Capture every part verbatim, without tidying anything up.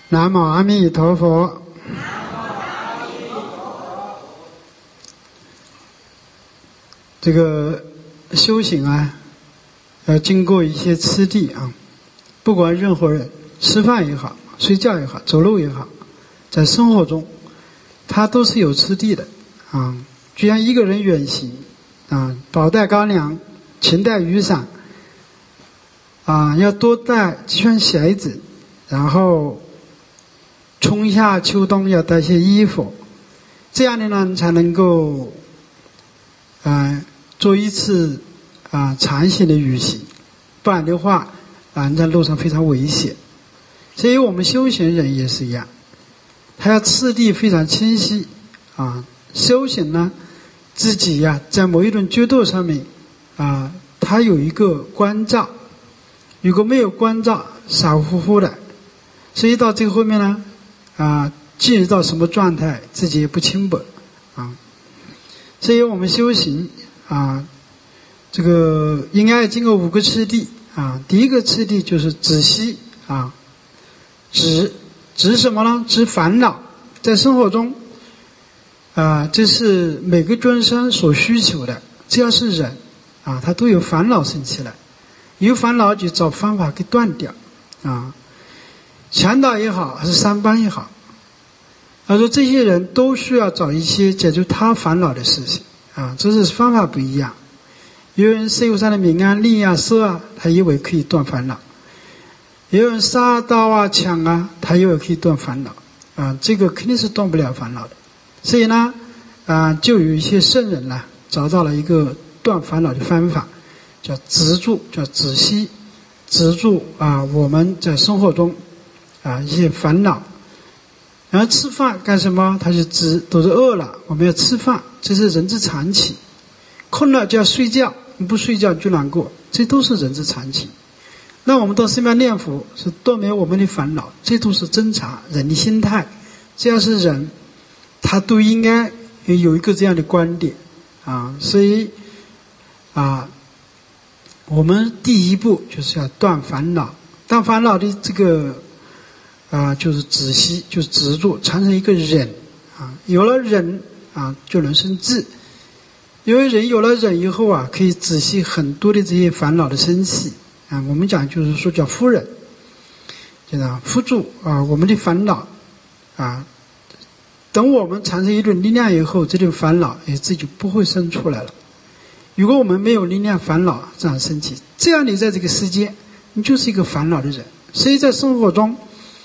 南无阿弥陀佛。这个修行啊，要经过一些次第啊。不管任何人，吃饭也好，睡觉也好，走路也好，在生活中，它都是有次第的啊。就像一个人远行啊，饱带干粮，勤带雨伞啊，要多带几双鞋子，然后春夏秋冬要带些衣服，这样的呢才能够啊、呃、做一次啊、呃、长行的旅行，不然的话啊在路上非常危险。所以我们修行人也是一样，他要次第非常清晰啊。修行呢，自己呀、啊、在某一种阶段上面啊，他有一个关照，如果没有关照，傻乎乎的，所以到最后面呢啊，进入到什么状态，自己也不清白啊。所以我们修行啊，这个应该经过五个次第啊。第一个次第就是止息啊，止止什么呢？止烦恼。在生活中啊，这是每个众生所需求的。只要是人啊，他都有烦恼生起来，有烦恼就找方法给断掉啊。强盗也好，还是三帮也好，他说这些人都需要找一些解决他烦恼的事情啊，这是方法不一样。有人社会上的名啊、利啊、色啊，他以为可以断烦恼；有人杀刀啊、抢啊，他以为可以断烦恼啊，这个肯定是断不了烦恼的。所以呢，啊，就有一些圣人呢，找到了一个断烦恼的方法，叫止住，叫止息，止住啊我们在生活中啊一些烦恼。然后吃饭干什么？他就止，都是饿了，我们要吃饭，这是人之常情。困了就要睡觉，你不睡觉就难过，这都是人之常情。那我们到寺庙念佛是断灭我们的烦恼，这都是正常人的心态。只要是人，他都应该有一个这样的观点啊。所以啊，我们第一步就是要断烦恼。断烦恼的这个啊，就是止息，就是止住，产生一个忍啊。有了忍啊，就能生智。因为人有了忍以后啊，可以止息很多的这些烦恼的生起啊。我们讲就是说叫夫忍，就这扶住啊我们的烦恼啊。等我们产生一种力量以后，这种烦恼也自己就不会生出来了。如果我们没有力量，烦恼这样升起，这样你在这个世界，你就是一个烦恼的人。所以在生活中，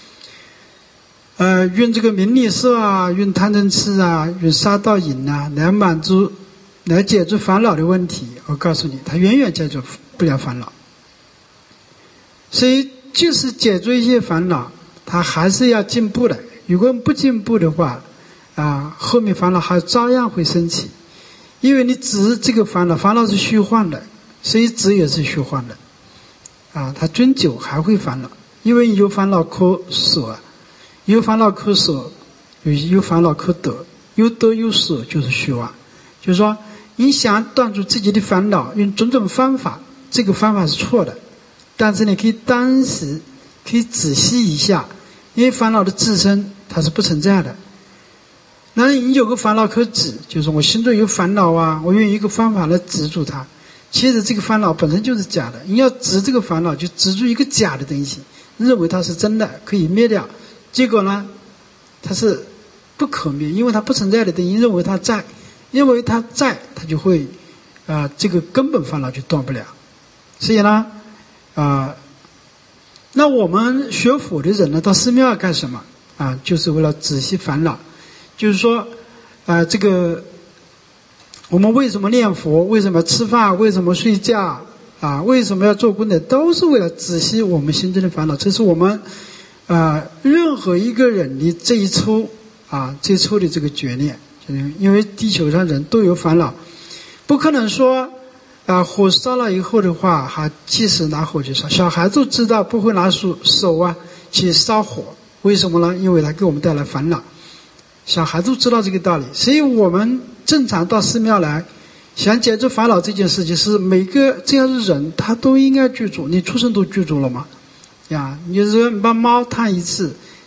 呃，用这个名利色啊，用贪嗔痴啊，用杀盗淫啊，来满足、来解决烦恼的问题，我告诉你，它远远解决不了烦恼。所以，就是解决一些烦恼，它还是要进步的。如果不进步的话，啊，后面烦恼还照样会升起。因为你止这个烦恼，烦恼是虚幻的，所以止也是虚幻的。啊，它终究还会烦恼，因为有烦恼可舍，有烦恼可舍，有有烦恼可得，有得有舍就是虚妄。就是说，你想断除自己的烦恼，用种种方法，这个方法是错的。但是你可以当时可以仔细一下，因为烦恼的自身它是不存在的。那你有个烦恼可止，就是我心中有烦恼啊，我用一个方法来止住它。其实这个烦恼本身就是假的，你要止这个烦恼，就止住一个假的东西，认为它是真的，可以灭掉。结果呢，它是不可灭，因为它不存在的东西，认为它在，因为它在，它就会啊、呃，这个根本烦恼就断不了。所以呢，啊、呃，那我们学佛的人呢，到寺庙干什么啊？就是为了止息烦恼。就是说，啊、呃，这个我们为什么念佛？为什么吃饭？为什么睡觉？啊，为什么要做功德？都是为了止息我们心中的烦恼。这是我们啊、呃，任何一个人的这一抽啊，这一抽的这个决念。因为地球上人都有烦恼，不可能说啊，火烧了以后的话，还即使拿火去烧。小孩子知道不会拿手手啊去烧火，为什么呢？因为它给我们带来烦恼。小孩子知道这个道理，所以我们正常到寺庙来，想解决烦恼这件事情，是每个这样的人他都应该具足。你出生都具足了吗？呀，你说你把猫烫一次，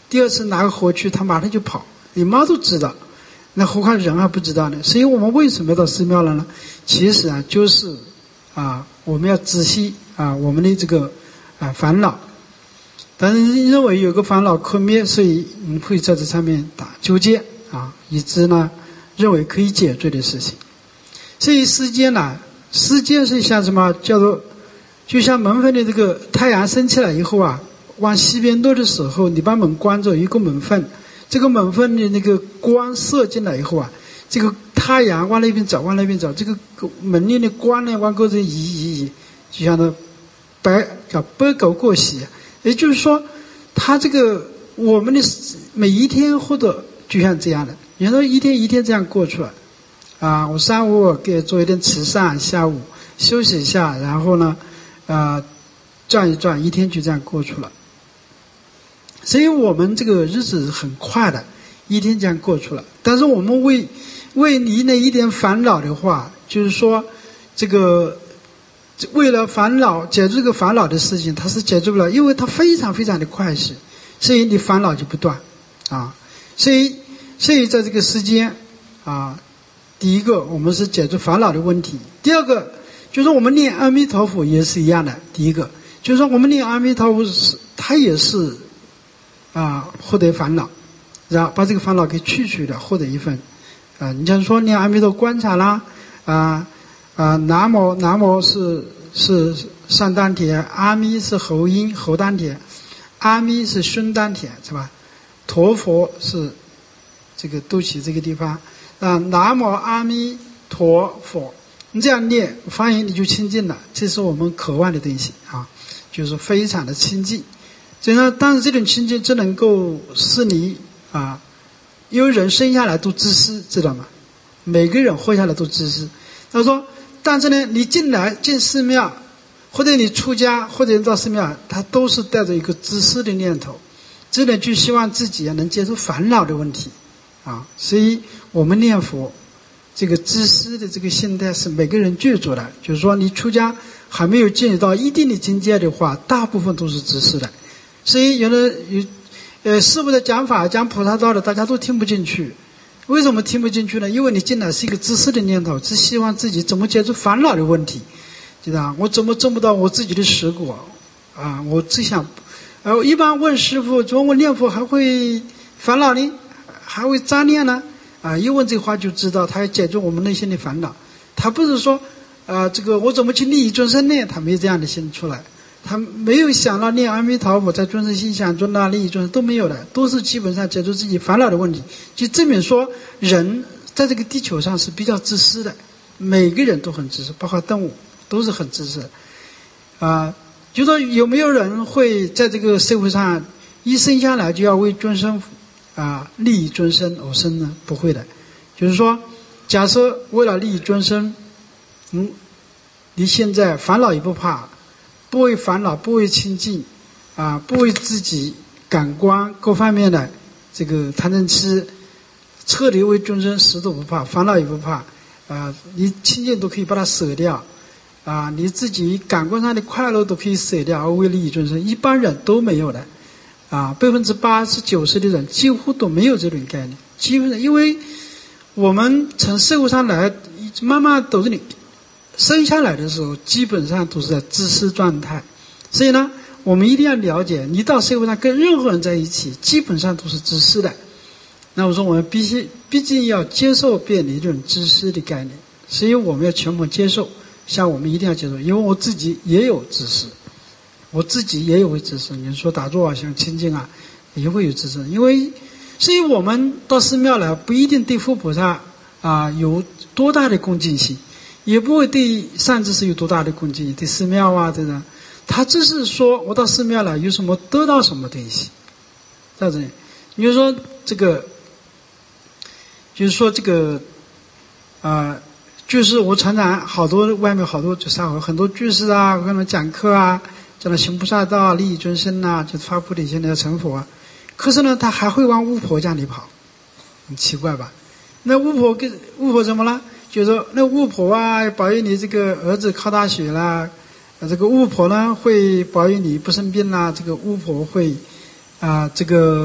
第二次拿个火去，他马上就跑，你猫都知道，那何况人还不知道呢？所以我们为什么要到寺庙了呢？其实啊，就是啊，我们要仔细啊，我们的这个啊烦恼。但是认为有个烦恼可灭，所以我们会在这上面打纠结啊，以致呢认为可以解决的事情。所以世间呢，世间是像什么叫做，就像门缝的这个太阳升起来以后啊，往西边落的时候，你把门关着，一个门缝，这个门缝的那个光射进来以后啊，这个太阳往那边走，往那边走，这个门里的光呢往过这移移移，就像那白叫白狗过隙。也就是说，他这个我们的每一天或者就像这样的，有时候一天一天这样过出来，啊，我上午给做一点慈善，下午休息一下，然后呢，啊，转一转，一天就这样过去了。所以我们这个日子很快的，一天这样过去了。但是我们为为离那一点烦恼的话，就是说，这个。为了烦恼解决这个烦恼的事情，它是解决不了，因为它非常非常的快速，所以你烦恼就不断啊。所以，所以在这个世间啊，第一个我们是解决烦恼的问题，第二个就是我们念阿弥陀佛也是一样的。第一个就是说我们念阿弥陀佛是它也是啊获得烦恼，然后把这个烦恼给去除掉，获得一份啊。你像说念阿弥陀观察啦啊。啊，南无南无是是上丹田，阿弥是喉音喉丹田，阿弥是胸丹田，是吧？陀佛是这个肚脐这个地方啊。南无阿弥陀佛，你这样念发音你就清净了，这是我们渴望的东西啊，就是非常的清净。所以呢，但是这种清净只能够是你啊，因为人生下来都自私，知道吗？每个人活下来都自私。他说。但是呢，你进来进寺庙，或者你出家，或者到寺庙，他都是带着一个自私的念头，只能就希望自己能解除烦恼的问题啊。所以我们念佛，这个自私的这个心态是每个人具足的。就是说，你出家还没有进入到一定的境界的话，大部分都是自私的。所以有的有呃师父的讲法讲菩萨道的，大家都听不进去。为什么听不进去呢？因为你进来是一个自私的念头，只希望自己怎么解决烦恼的问题，知道我怎么挣不到我自己的实果啊？我只想，呃，一般问师父，怎么我念佛还会烦恼呢？还会杂念呢？啊，一问这话就知道他要解决我们内心的烦恼。他不是说，啊，这个我怎么去利益众生呢？他没有这样的心出来。他没有想到念阿弥陀佛在众生心想中的利益众生都没有的，都是基本上解决自己烦恼的问题，就证明说人在这个地球上是比较自私的，每个人都很自私，包括动物都是很自私的啊。就说有没有人会在这个社会上一生下来就要为众生啊利益众生而生呢？不会的。就是说，假设为了利益众生，嗯，你现在烦恼也不怕。不为烦恼，不为清净，啊，不为自己感官各方面的这个贪嗔痴，彻底为众生，死都不怕，烦恼也不怕，啊，你清净都可以把它舍掉，啊，你自己感官上的快乐都可以舍掉，而为利益众生，一般人都没有的，啊，百分之八十九十的人几乎都没有这种概念，基本上因为我们从社会上来，慢慢都是你。生下来的时候基本上都是在自私状态，所以呢我们一定要了解，你到社会上跟任何人在一起基本上都是自私的。那我说我们必须毕竟要接受变离这种自私的概念，所以我们要全部接受，像我们一定要接受，因为我自己也有自私，我自己也有自私。你说打坐啊像清净啊也会有自私，因为所以我们到寺庙来不一定对佛菩萨啊有多大的恭敬心，也不会对善知识有多大的恭敬，对寺庙啊这种，他只是说我到寺庙来有什么得到什么东西，在这里，你就说这个，就是说这个，啊、呃，就是我常常好多外面好多就上回很多居士啊，跟他们讲课啊，讲到行菩萨道、利益众生啊，就发菩提心的成佛啊，可是呢，他还会往巫婆家里跑，很奇怪吧？那巫婆跟巫婆怎么了？就是说那巫婆啊保佑你这个儿子考大学啦，这个巫婆呢会保佑你不生病啦，这个巫婆会啊、呃、这个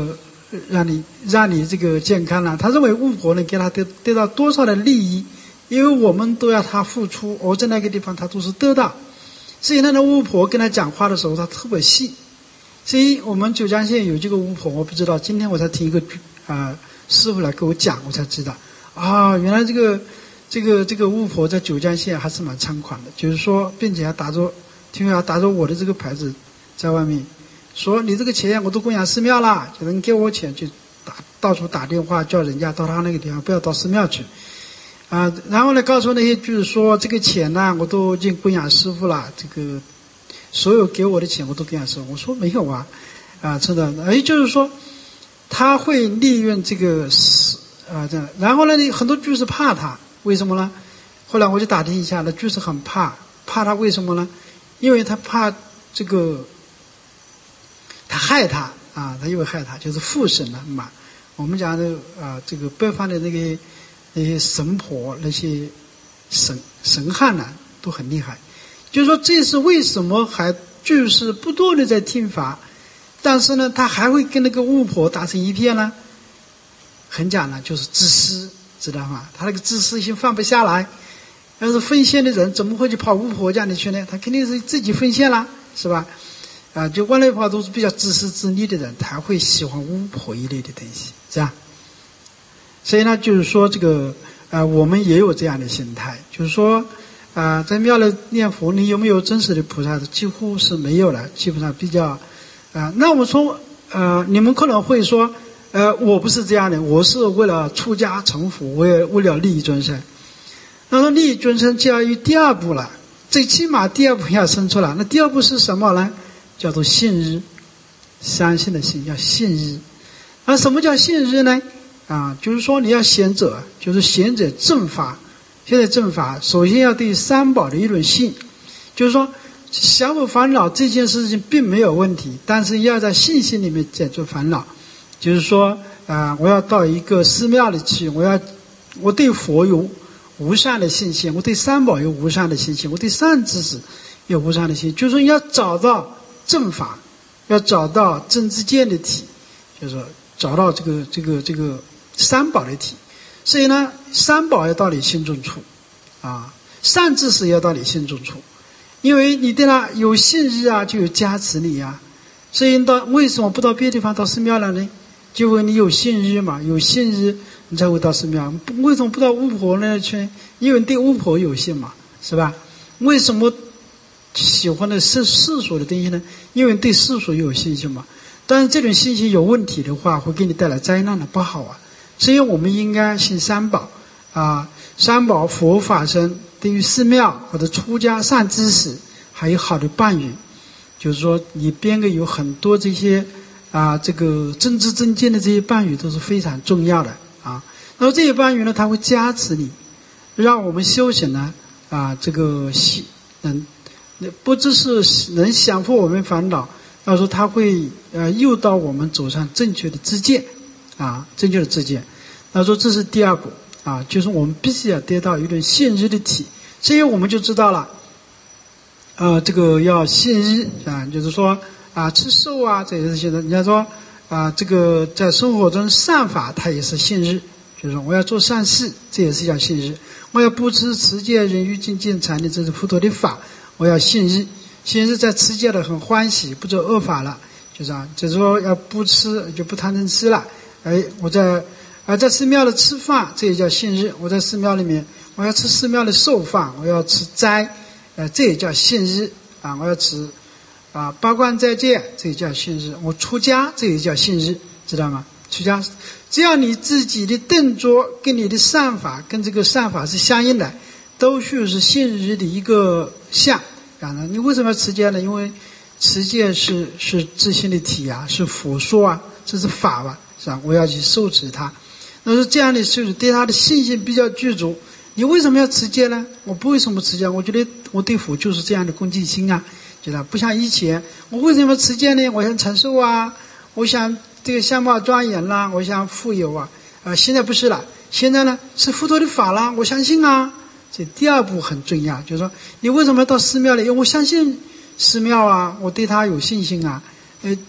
让你让你这个健康了。他认为巫婆能给他得得到多少的利益，因为我们都要他付出，而在那个地方他都是得到。所以那个巫婆跟他讲话的时候，他特别细。所以我们九江县有这个巫婆，我不知道，今天我才听一个啊、呃、师傅来给我讲，我才知道啊，原来这个这个这个巫婆在九江县还是蛮猖狂的，就是说，并且还打着听说还打着我的这个牌子在外面。说你这个钱我都供养寺庙了，就能给我钱，就打到处打电话叫人家到他那个地方，不要到寺庙去啊。然后呢，告诉那些就是说这个钱呢，我都已经供养师傅了，这个所有给我的钱我都供养师傅。我说没有啊，啊，真的，也就是说他会利用这个啊这样。然后呢，很多居士怕他，为什么呢？后来我就打听一下，那居士很怕，怕他为什么呢？因为他怕这个。他害他啊，他因为害他就是附身了嘛。我们讲的啊，这个北方的那个那些神婆、那些神神汉呢、啊，都很厉害。就是说，这是为什么还居士不断的在听法，但是呢，他还会跟那个巫婆打成一片呢？很讲呢，就是自私，知道吗？他那个自私心放不下来。要是奉献的人，怎么会去跑巫婆家里去呢？他肯定是自己奉献啦，是吧？啊，就往来话都是比较自私自利的人，他会喜欢巫婆一类的东西，是吧？所以呢，就是说这个啊，我们也有这样的心态，就是说啊，在庙里念佛，你有没有真实的菩萨？几乎是没有了，基本上比较啊。那我们说呃，你们可能会说，呃，我不是这样的，我是为了出家成佛，我也为了利益众生。那说利益众生就要有第二步了，最起码第二步要生出来。那第二步是什么呢？叫做信日，相信的信，要信日。那什么叫信日呢？啊，就是说你要贤者，就是贤者正法。现在正法，首先要对三宝的一种信，就是说降伏烦恼这件事情并没有问题，但是要在信心里面解决烦恼。就是说啊，我要到一个寺庙里去，我要我对佛有无上的信心，我对三宝有无上的信心，我对善知识有无上的信心，就是说要找到正法，要找到正知见的体，就是说找到这个这个这个三宝的体。所以呢，三宝要到你心中处啊，善知识要到你心中处，因为你对他有信日啊，就有加持你啊。所以到为什么不到别的地方到寺庙了呢？就因为你有信日嘛，有信日你才会到寺庙。为什么不到巫婆那去？因为对巫婆有信嘛，是吧？为什么喜欢的是世俗的东西呢？因为对世俗有信心嘛。但是这种信心有问题的话，会给你带来灾难的，不好啊。所以我们应该信三宝啊，三宝佛法僧对于寺庙或者出家善知识还有好的伴侣，就是说你编个有很多这些啊，这个正知正见的这些伴侣都是非常重要的啊。那么这些伴侣呢，他会加持你，让我们修行呢啊，这个能不只是能降伏我们烦恼，要说他会呃诱导我们走上正确的知见啊，正确的知见。那说这是第二步啊，就是我们必须要得到一种信日的体，所以我们就知道了，呃，这个要信日啊，就是说啊，吃素啊，这也是现在人家说啊，这个在生活中善法它也是信日，就是说我要做善事，这也是叫信日。我要不持持戒忍辱精进禅的，这是佛陀的法，我要信日。信日在持戒的很欢喜，不做恶法了，就是啊，就是说要不吃就不贪嗔痴了。哎，我在啊在寺庙里吃饭，这也叫信日。我在寺庙里面，我要吃寺庙的寿饭，我要吃斋，呃，这也叫信日啊。我要吃啊八关斋戒，这也叫信日。我出家，这也叫信日，知道吗？出家，只要你自己的动作跟你的善法跟这个善法是相应的，都是是信日的一个相。然后你为什么要持戒呢？因为持戒是是自性的体啊，是佛说啊，这是法吧，是吧？我要去受持它。那是这样的，就是对他的信心比较具足。你为什么要持戒呢？我不为什么持戒，我觉得我对佛就是这样的恭敬心啊，觉得不像以前。我为什么持戒呢？我想长寿啊，我想这个相貌庄严啦，我想富有啊。呃，现在不是了，现在呢是佛陀的法啦，我相信啊。这第二步很重要，就是说你为什么要到寺庙里？因为我相信寺庙啊，我对他有信心啊。呃，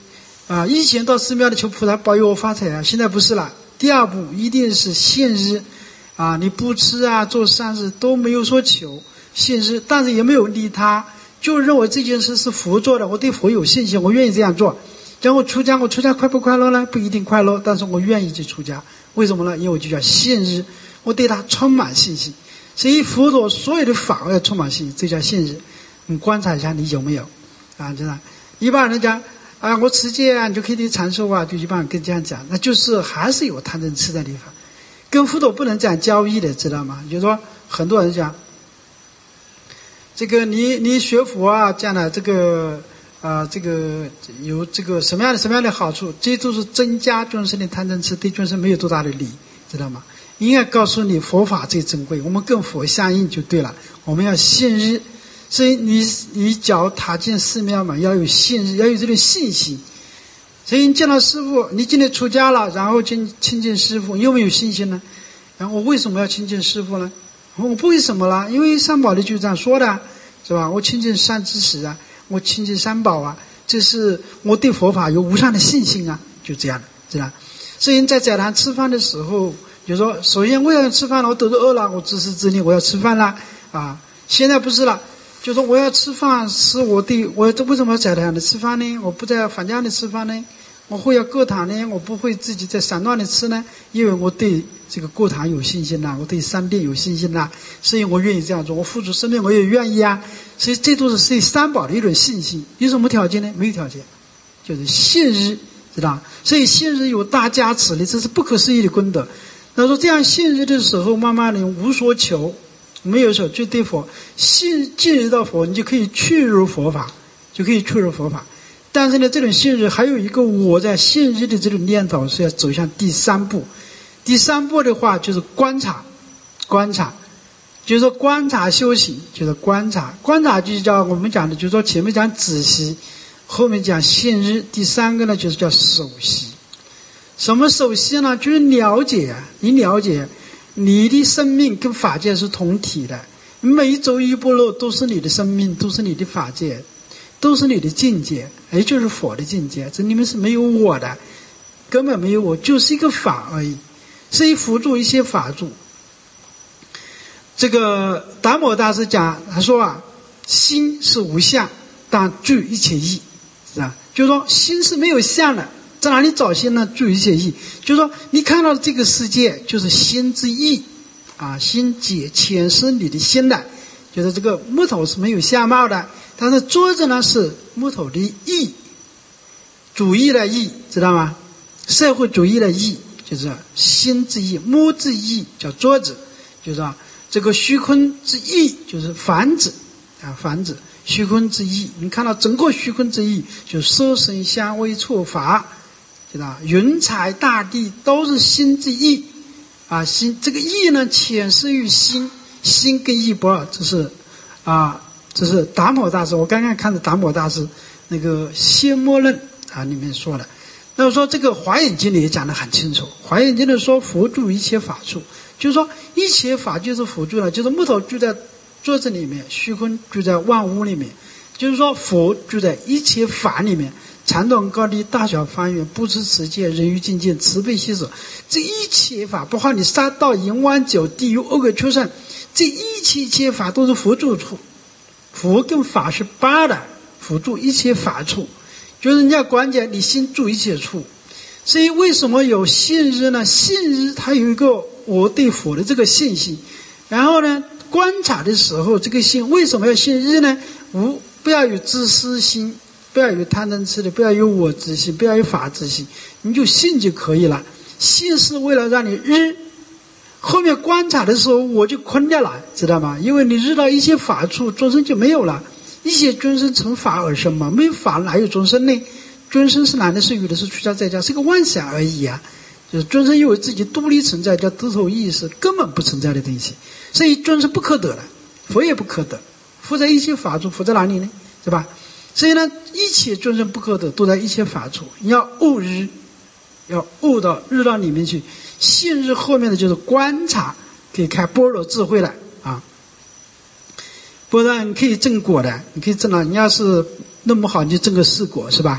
啊，以前到寺庙里求菩萨保佑我发财啊，现在不是了。第二步一定是现日，啊，你不吃啊，做善事都没有说求现日，但是也没有利他，就认为这件事是佛做的，我对佛有信心，我愿意这样做。然后出家，我出家快不快乐呢？不一定快乐，但是我愿意去出家。为什么呢？因为我就叫现日，我对他充满信心。所以佛陀所有的法我要充满信心，这叫现日。你观察一下你有没有啊？真的，一般人讲啊，我持戒啊，你就可以长寿啊，就一般人跟这样讲，那就是还是有贪嗔痴的地方，跟佛陀不能讲交易的，知道吗？就是说很多人讲，这个你你学佛啊，这样的这个啊，这个有这个什么样的什么样的好处，这都是增加众生的贪嗔痴，对众生没有多大的利益，知道吗？应该告诉你佛法最珍贵，我们跟佛相应就对了，我们要信日。所以你你脚踏进寺庙嘛，要有信日，要有这种信心。所以你见到师父，你今天出家了，然后亲亲近师父，你有没有信心呢？然后我为什么要亲近师父呢？我不为什么了，因为三宝的就这样说的，是吧？我亲近善知识啊，我亲近三宝啊，这是我对佛法有无上的信心啊，就这样的，知道？所以你在斋堂吃饭的时候，就说首先我要吃饭了，我肚子饿了，我自食自力，我要吃饭了啊。现在不是了。就说我要吃饭，是我对我为什么要在堂里吃饭呢？我不在房间里吃饭呢？我会要过堂呢？我不会自己在散乱里吃呢？因为我对这个过堂有信心啦，我对三殿有信心啦，所以我愿意这样做。我付出生命我也愿意啊。所以这都是对三宝的一种信心。有什么条件呢？没有条件，就是信日，知道？所以信日有大加持的，这是不可思议的功德。那说这样信日的时候，慢慢的无所求。没有说就对佛信进入到佛，你就可以去入佛法，就可以去入佛法。但是呢，这种信日还有一个我在信日的这种念头是要走向第三步。第三步的话就是观察，观察，就是说观察修行，就是观察，观察就是叫我们讲的，就是说前面讲止息，后面讲信日。第三个呢，就是叫守息。什么守息呢？就是了解啊，你了解。你的生命跟法界是同体的，每走一步路都是你的生命，都是你的法界，都是你的境界，也就是佛的境界。这里面是没有我的，根本没有我，就是一个法而已。所以辅助一些法助。这个达摩大师讲，他说啊，心是无相，但具一切义，是吧？就是说心是没有相的。在哪里找心呢？具一切义，就是说你看到这个世界就是心之意啊，心解浅是你的心的，就是这个木头是没有相貌的，但是桌子呢是木头的意，主义的意，知道吗？社会主义的意就是心之意，木之意叫桌子，就是说这个虚空之意就是房子啊，房子虚空之意，你看到整个虚空之意就是色声香味触法。知道云彩大地都是心之意啊，心这个意呢浅示于心，心跟意不二，这是啊，这是达摩大师，我刚刚看的达摩大师那个仙摩论啊里面说的。那么说这个华严经里也讲得很清楚，华严经里说佛住一切法处，就是说一切法就是佛住了，就是木头住在桌子里面，虚空住在万物里面，就是说佛住在一切法里面。长短高低大小方圆，不知持戒，人欲境界，慈悲喜舍，这一切法，包括你杀盗淫妄酒地狱恶鬼畜生，这一切一切法都是佛住处。佛跟法是八的，佛住一切法处，就是人家关键你心住一切处。所以为什么有信日呢？信日它有一个我对佛的这个信心，然后呢观察的时候，这个心为什么要信日呢？无不要有自私心，不要有贪嗔痴的，不要有我之心，不要有法之心，你就信就可以了。信是为了让你日，后面观察的时候我就空掉了，知道吗？因为你日到一切法处，众生就没有了。一切众生从法而生嘛，没有法哪有众生呢？众生是男的是女的是出家在家，是个妄想而已啊。就是众生以为自己独立存在，叫得头意识，根本不存在的东西。所以众生不可得了，佛也不可得。佛在一切法处，佛在哪里呢？是吧？所以呢，一切众生不可得，都在一切法处。你要悟日，要悟到日到里面去。信日后面的就是观察，可以开般若智慧了啊。不然你可以证果的，你可以证了。你要是弄不好，你就证个四果，是吧？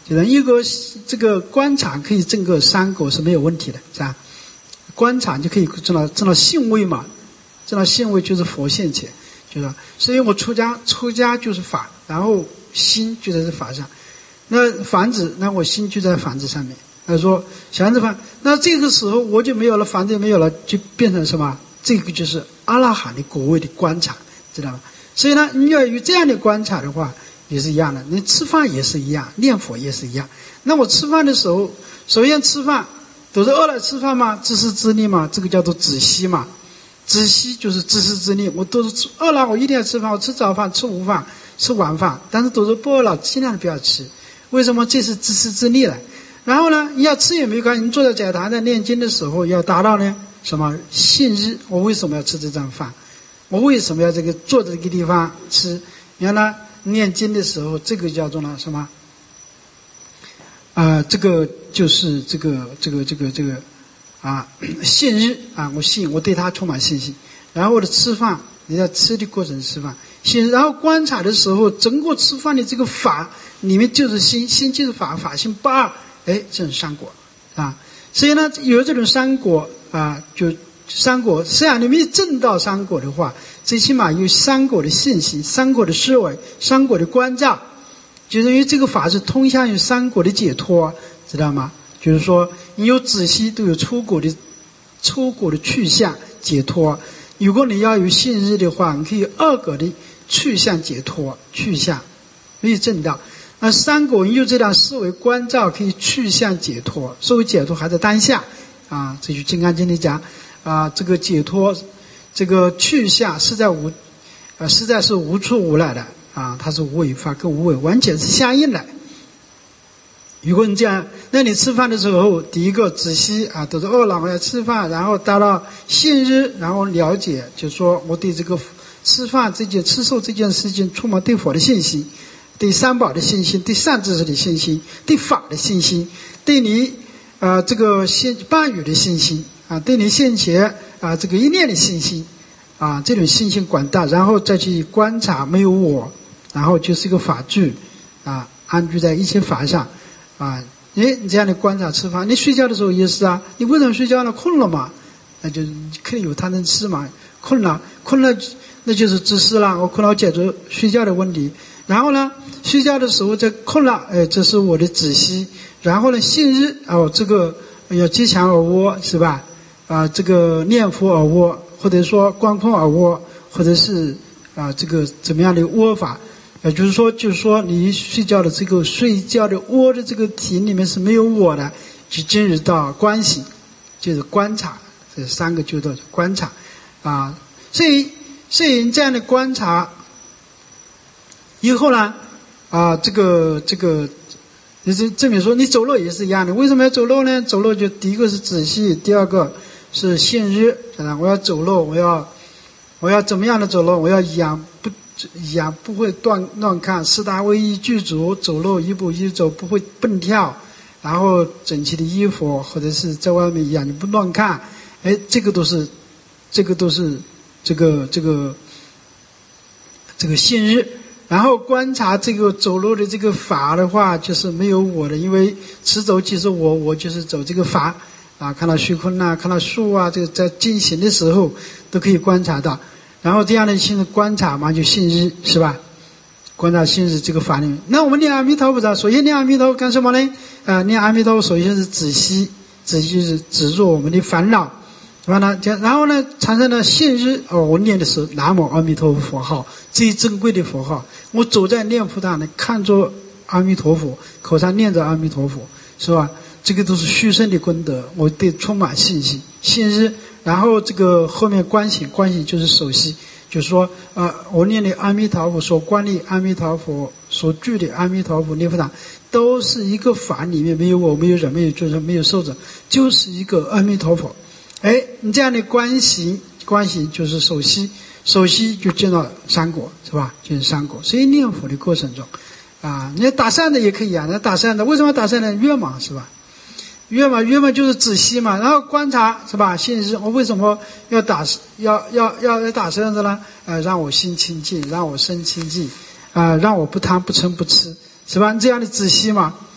就是一个这个观察可以证个三果是没有问题的，是吧？观察就可以证到证到性位嘛，证到性位就是佛现前，就是所以我出家出家就是法，然后心就在这法上，那房子那我心就在房子上面。他说小房子，那这个时候我就没有了，房子也没有了，就变成什么？这个就是阿拉罕的果位的观察，知道吗？所以呢，你要有这样的观察的话，也是一样的。你吃饭也是一样，念佛也是一样。那我吃饭的时候，首先吃饭都是饿了吃饭嘛，自私自利嘛，这个叫做止息嘛。止息就是自私自利，我都是饿了，我一定要吃饭，我吃早饭、吃午饭、吃晚饭，但是都是不饿了，尽量不要吃。为什么？这是自私自利了。然后呢，你要吃也没关系，你坐在讲堂在念经的时候，要达到呢什么信日？我为什么要吃这顿饭？我为什么要这个坐在这个地方吃？原来念经的时候，这个叫做呢什么？啊、呃，这个就是这个这个这个这个啊信日啊，我信，我对他充满信心。然后我的吃饭，你在吃的过程吃饭，信，然后观察的时候，整个吃饭的这个法里面就是心，心就是法，法性不二。哎，这种三果啊，所以呢，有这种三果啊，就三果。实际上，你没证到三果的话，最起码有三果的信息、三果的思维、三果的关照，就是因为这个法是通向于三果的解脱，知道吗？就是说，你有止息，都有出果的出果的去向解脱。如果你要有信日的话，你可以二果的去向解脱，去向没有证到。那三果用这样思维关照可以去向解脱，所谓解脱还在当下啊。这就《金刚经》里讲啊，这个解脱，这个去向实在无，啊，实在是无处无来的啊，它是无为法跟无为完全是相应的。如果你这样，那你吃饭的时候，第一个止息啊，都是饿了我要吃饭，然后达到信日，然后了解，就说我对这个吃饭这件吃素这件事情充满对佛的信心。对三宝的信心，对善知识的信心，对法的信心，对你啊、呃、这个现伴侣的信心啊，对你现前啊、呃、这个一念的信心啊，这种信心广大，然后再去观察没有我，然后就是一个法具啊，安居在一切法上啊。哎，你这样的观察吃饭，你睡觉的时候也是啊，你为什么睡觉呢？困了嘛，那就肯定有贪嗔痴嘛，困了困了那就是自私了，我困了我解决睡觉的问题。然后呢，睡觉的时候在困了，哎，这是我的止息。然后呢，信日哦，这个要积强而卧，是吧？啊，这个念佛而卧，或者说观空而卧，或者是啊，这个怎么样的卧法？也就是说，就是说你睡觉的这个睡觉的卧的这个体里面是没有我的，就进入到关系，就是观察，这三个就叫观察啊。所以，所以这样的观察。以后呢，啊，这个这个，你这证明说你走路也是一样的。为什么要走路呢？走路就第一个是止息，第二个是信日。啊，我要走路，我要我要怎么样的走路？我要仰不仰不会乱乱看，四大威仪具足，走路一步一走不会蹦跳，然后整齐的衣服或者是在外面仰你不乱看，哎，这个都是这个都是这个这个这个信日。然后观察这个走路的这个法的话，就是没有我的，因为此走即是我，我就是走这个法啊。看到虚空啊，看到树啊，这个在进行的时候都可以观察到。然后这样的性观察嘛，就信日是吧？观察信日这个法里面。那我们念阿弥陀佛，首先念阿弥陀佛干什么呢？啊，念阿弥陀佛首先是止息，止息就是止住我们的烦恼。完了，然后呢，产生了信日哦，我念的是南无阿弥陀佛佛号，最珍贵的佛号。我走在念佛堂呢，看着阿弥陀佛，口上念着阿弥陀佛，是吧？这个都是虚生的功德，我对充满信心。信日，然后这个后面观行，观行就是守息，就是说，呃，我念的阿弥陀佛所观的阿弥陀佛所具的阿弥陀佛念佛堂，都是一个法里面没有我，没有人，没有众生，没有寿者，就是一个阿弥陀佛。哎，你这样的观行，观行就是守息，守息就见到三果，是吧？就是三果。所以念佛的过程中，啊，你打散的也可以啊，那打散的为什么打散呢？约嘛，是吧？约嘛，约嘛就是止息嘛，然后观察，是吧？信日，我为什么要打，要要要要打散的呢？呃，让我心清净，让我身清净，啊、呃，让我不贪不嗔不痴，是吧？这样的止息嘛。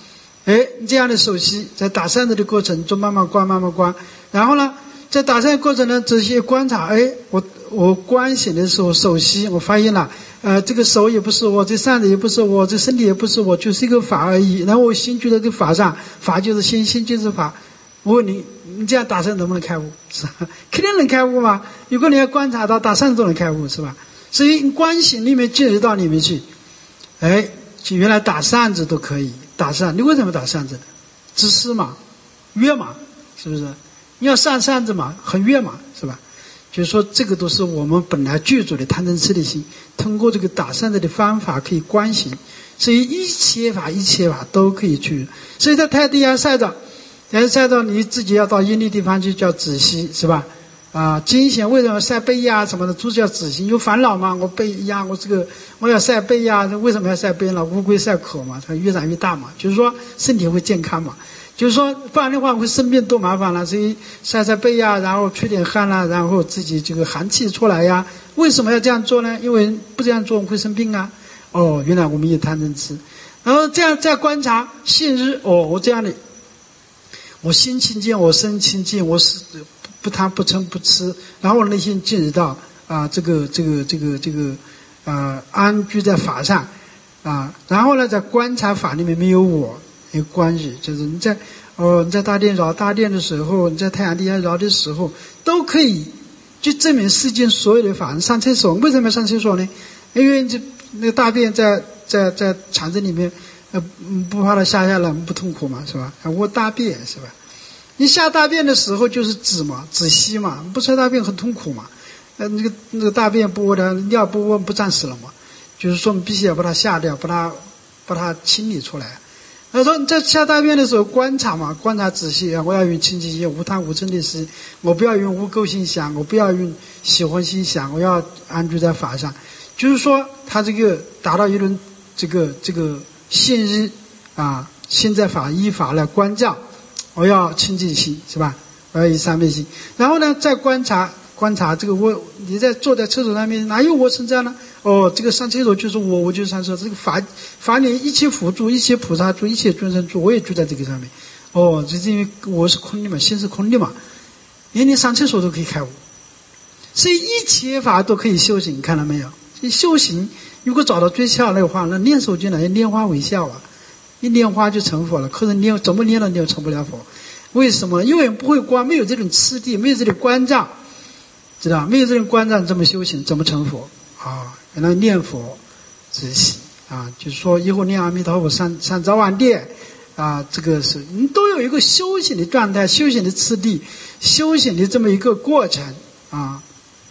哎，这样的手息在打扇子的过程中慢慢观慢慢观，然后呢在打扇的过程呢仔细观察，哎，我我观醒的时候手息我发现了，呃这个手也不是我，这扇子也不是我，这身体也不是我，就是一个法而已，然后我心居在这个法上，法就是心，心就是法。我问你，你这样打扇能不能开悟？是吧？肯定能开悟嘛。如果你要观察到打扇都能开悟，是吧？所以你观醒里面进入到里面去，哎，就原来打扇子都可以打扇，你为什么打扇子呢？知识嘛，悦嘛，是不是？你要上扇子嘛，很悦嘛，是吧？就是说这个都是我们本来具足的贪嗔痴的心，通过这个打扇子的方法可以观行，所以一切法一切法都可以去。所以在太阳晒着，太阳晒着你自己要到阴的地方去叫止息，是吧？啊，精显为什么晒背呀什么的都叫止息？有烦恼吗？我背呀，我这个我要晒背呀，为什么要晒背呢？乌龟晒口嘛，它越长越大嘛，就是说身体会健康嘛。就是说不然的话会生病多麻烦了，所以晒晒背呀，然后出点汗啦，然后自己这个寒气出来呀。为什么要这样做呢？因为不这样做我们会生病啊。哦，原来我们有贪嗔痴，然后这样再观察现日，哦，我这样的，我心清净，我身清净，我是不贪不嗔不痴，然后我内心进入到啊、呃、这个这个这个这个啊、呃、安居在法上啊，然后呢在观察法里面没有我。有观日，就是你在哦你在大殿绕大殿的时候，你在太阳底下绕的时候，都可以就证明世间所有的法。你上厕所为什么要上厕所呢？因为这那个大便在在在肠子里面，呃不怕它下下来不痛苦嘛，是吧？还卧大便是吧？你下大便的时候就是止嘛，止息嘛，不下大便很痛苦嘛。呃那个那个大便不屙的尿不屙不胀死了嘛？就是说你必须要把它下掉，把它把它清理出来。他说你在下大便的时候观察嘛，观察仔细啊！我要用清净心，无贪无嗔的心，我不要用污垢心想，我不要用喜欢心想，我要安住在法上。就是说，他这个达到一轮这个这个现日啊，现在法依法来观照，我要清净心是吧？我要以三昧心，然后呢再观察观察这个我，你在坐在厕所上面哪有我存在呢？哦，这个上厕所就是我，我就是上厕所。这个法法里一切佛住，一切菩萨住，一切众生住，我也住在这个上面。哦，这是因为我是空的嘛，心是空的嘛，连你上厕所都可以开悟，所以一切法都可以修行，看到没有？所以修行如果找到诀窍的话，那念手经呢，要拈花微笑啊，一拈花就成佛了。可是你怎么念了，你又成不了佛，为什么呢？因为不会观，没有这种次第，没有这种关照，知道？没有这种关照，怎么修行，怎么成佛啊？原来念佛止息啊，就是说以后念阿弥陀佛上上早晚殿啊，这个是你都有一个修行的状态，修行的次第，修行的这么一个过程啊。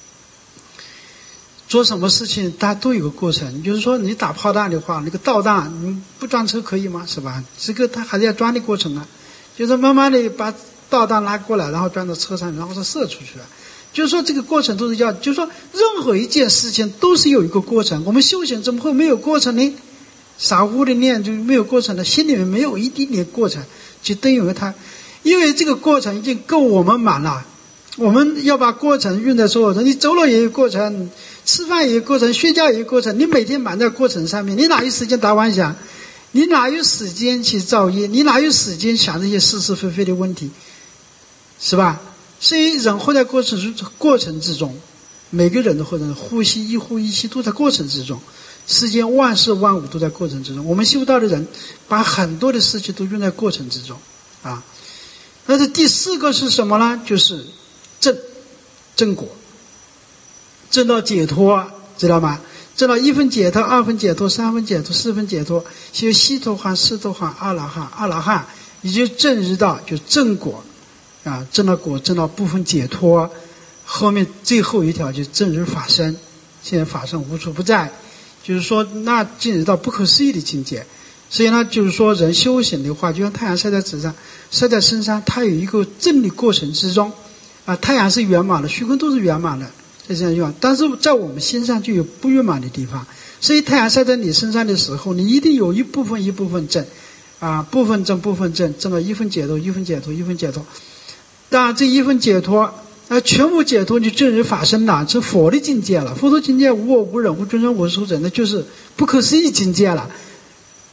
做什么事情它都有个过程，就是说你打炮弹的话，那个导弹你不装车可以吗？是吧？这个它还是要装的过程啊，就是慢慢的把导弹拉过来，然后装到车上，然后再射出去了。就是说这个过程都是要，就是说任何一件事情都是有一个过程。我们修行怎么会没有过程呢？傻乎的念就没有过程的，心里面没有一丁点过程，就等于它，因为这个过程已经够我们满了。我们要把过程用在所有上，你走路也有过程，吃饭也有过程，睡觉也有过程，你每天满在过程上面，你哪有时间打妄想？你哪有时间去造业？你哪有时间想这些是是非非的问题？是吧？所以人活在过程之过程之中，每个人都活在呼吸，一呼一吸都在过程之中，世间万事万物都在过程之中。我们修道的人把很多的事情都用在过程之中啊。但是第四个是什么呢？就是正正果，正到解脱，知道吗？正到一分解脱，二分解脱，三分解脱，四分解脱，修悉陀含、斯陀含、阿罗汉、阿罗汉，也就正入到就正果。啊，证到果，证到部分解脱，后面最后一条就是正入法身。现在法身无处不在，就是说那进入到不可思议的境界。所以呢，就是说人修行的话，就像太阳晒在纸上，晒在身上，它有一个正的过程之中啊。太阳是圆满的，虚空都是圆满的，在这样圆满，但是在我们心上就有不圆满的地方。所以太阳晒在你身上的时候，你一定有一部分一部分正啊，部分正部分正，这么一分解脱，一分解脱，一分解脱。当然这一分解脱啊，全部解脱就正入法身了，是佛的境界了。佛陀境界无我无人无众生无寿者，那就是不可思议境界了。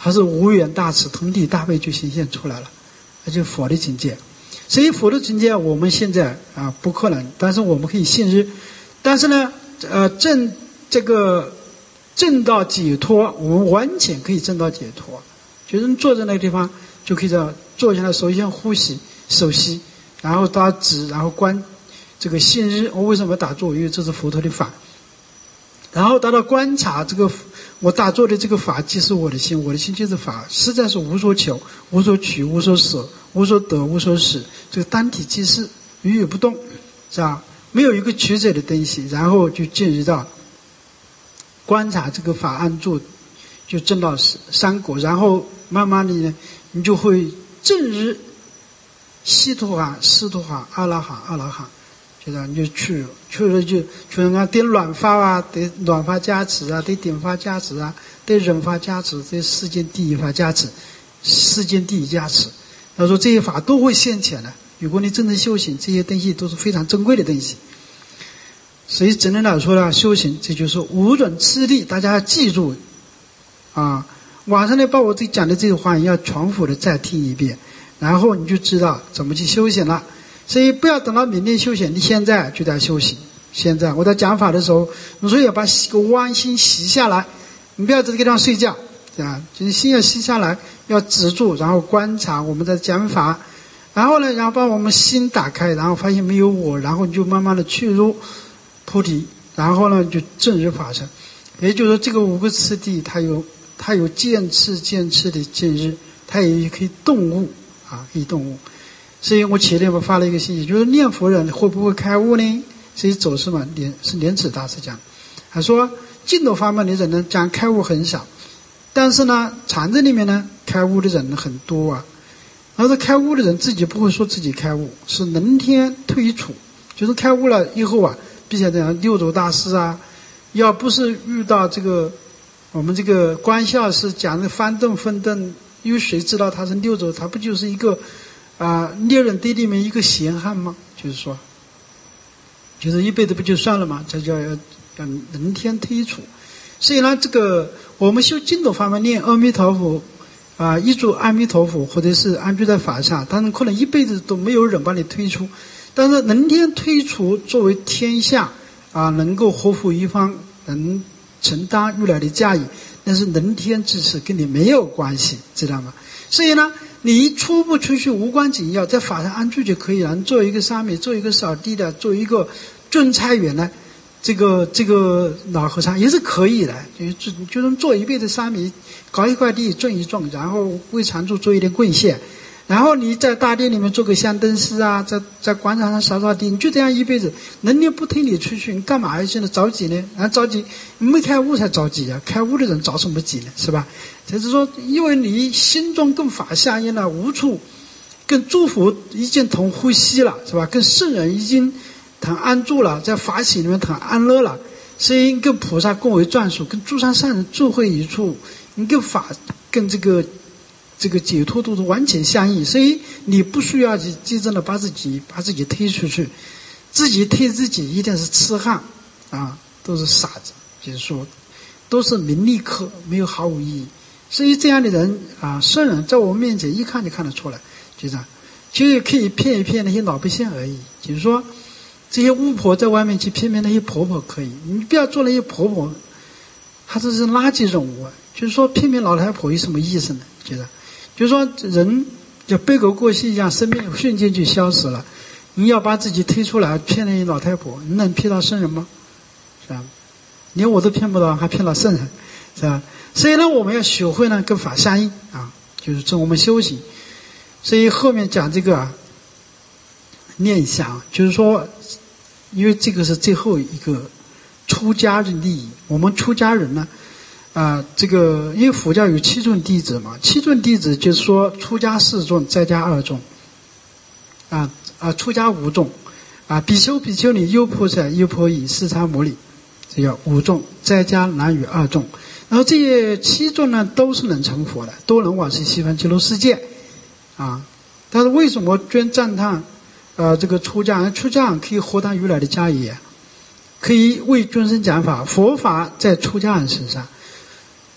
还是无缘大慈，同体大悲就显现出来了，那就是佛的境界。所以佛的境界我们现在啊不可能，但是我们可以信任。但是呢，呃，证这个证到解脱，我们完全可以证到解脱。就是坐在那个地方就可以这样坐下来，首先呼吸、手吸，然后打止，然后观这个信日。我为什么打坐？因为这是佛陀的法。然后达到观察这个我打坐的这个法即是我的心，我的心就是法，实在是无所求、无所取、无所舍、无所得、无所使，这个单体即是语语不动，是吧？没有一个取舍的东西，然后就进入到观察这个法安住，就证到三果，然后慢慢的呢，你就会证日悉陀含、斯陀含、阿拉含、阿拉含。你就去去了就去人家对卵发啊，对卵发加持啊，对顶发加持啊，对人发加持，对世间第一法加持，世间第一加持。他说这些法都会现前的。如果你真正修行，这些东西都是非常珍贵的东西。所以真正来说呢，修行这就是无准次第，大家要记住啊。晚上呢，把我这讲的这个话要重复的再听一遍，然后你就知道怎么去修行了。所以不要等到明天修行，你现在就在修行。现在我在讲法的时候，你说要把个弯心息下来，你不要在这个地方睡觉，啊，就是心要息下来，要止住，然后观察我们在讲法，然后呢，然后把我们心打开，然后发现没有我，然后你就慢慢的去入菩提，然后呢就正日法身。也就是说，这个五个次第，它有它有渐次渐次的见日，它也可以动悟啊，可以动悟。所以我前天我发了一个信息，就是念佛人会不会开悟呢？所以走势嘛，莲是莲池大师讲，他说净土方面的人呢讲开悟很少，但是呢禅宗里面呢开悟的人很多啊。然后开悟的人自己不会说自己开悟，是能天推处，就是开悟了以后啊，并且这样六祖大师啊，要不是遇到这个我们这个观孝是讲的翻动分动，因为谁知道他是六祖，他不就是一个啊，猎人堆里面一个闲汉吗？就是说，就是一辈子不就算了吗？这叫要要能天推处。所以呢，这个我们修净土方面念阿弥陀佛啊，一住阿弥陀佛，或者是安住在法上，当然可能一辈子都没有人把你推出，但是能天推处作为天下啊，能够合乎一方，能承担如来的驾驭，但是能天之事跟你没有关系，知道吗？所以呢，你初步出去无关紧要，在法上安住就可以了。你做一个沙弥，做一个扫地的，做一个种菜园呢，这个这个老和尚也是可以的，就就是做一辈子沙弥，搞一块地种一种，然后为常住做一点贡献。然后你在大殿里面做个香灯师啊，在在广场上扫扫地，你就这样一辈子，能力不推你出去，你干嘛要现在着急呢？啊，着急，没开悟才着急啊！开悟的人着什么急呢？是吧？就是说，因为你心中跟法相应了，无处跟诸佛已经同呼吸了，是吧？跟圣人已经同安住了，在法喜里面同安乐了，所以跟菩萨共为专属，跟诸上善人住会一处，你跟法跟这个。这个解脱都是完全相应，所以你不需要去真正的把自己把自己推出去，自己推自己一定是痴汉啊，都是傻子，就是说都是名利客，没有毫无意义。所以这样的人啊，圣人在我们面前一看就看得出来，就这样，就可以骗一骗那些老百姓而已。就是说，这些巫婆在外面去骗骗那些婆婆可以，你不要做那些婆婆，她这是垃圾人物啊。就是说，骗骗老太婆有什么意思呢？觉得。就是说，人就背狗过隙一样，生命瞬间就消失了。你要把自己推出来骗那些老太婆，你能骗到圣人吗？是吧？连我都骗不到，还骗到圣人，是吧？所以呢，我们要学会呢跟法相应啊，就是这我们修行。所以后面讲这个啊，念想，就是说，因为这个是最后一个出家的利益，我们出家人呢。啊，这个因为佛教有七众弟子嘛，七众弟子就是说出家四众，在家二众，啊啊，出家五众，啊，比丘、比丘尼、优婆塞、优婆夷、释迦牟尼，这叫五众，在家男女二众。然后这些七众呢，都是能成佛的，都能往生西方极乐世界，啊。但是为什么捐赞叹，呃，这个出家出家可以获得如来的家业，可以为众生讲法，佛法在出家人身上。